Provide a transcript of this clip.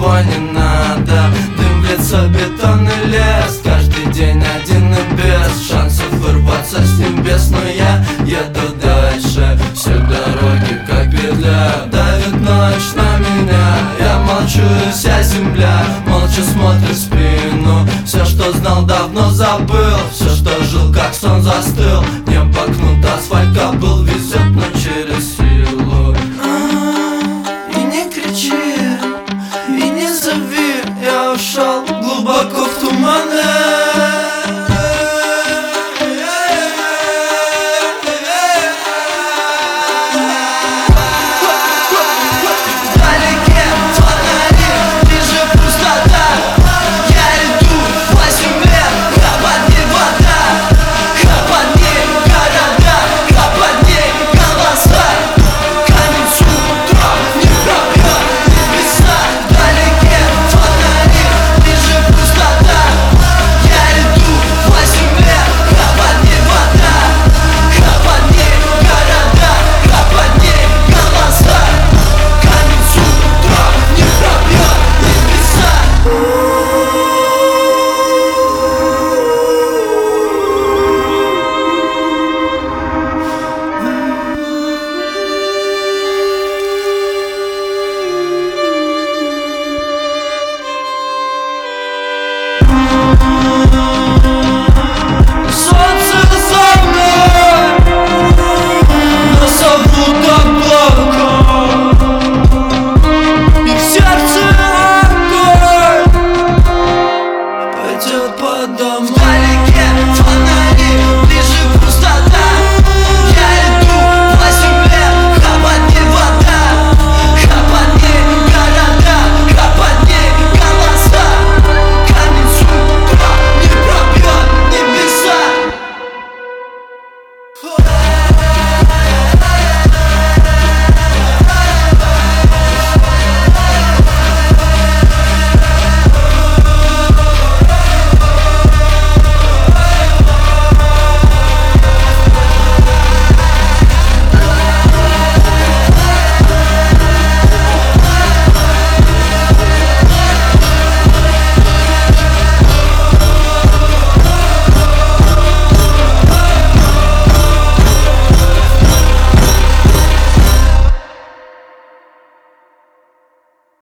ничего не надо. Дым в лицо, бетонный лес, каждый день один и без шансов вырваться с небес. Но я еду дальше, все дороги как петля, давит ночь на меня. Я молчу, и вся земля молча смотрит в спину. Все, что знал, давно забыл, все, что жил, как сон, застыл.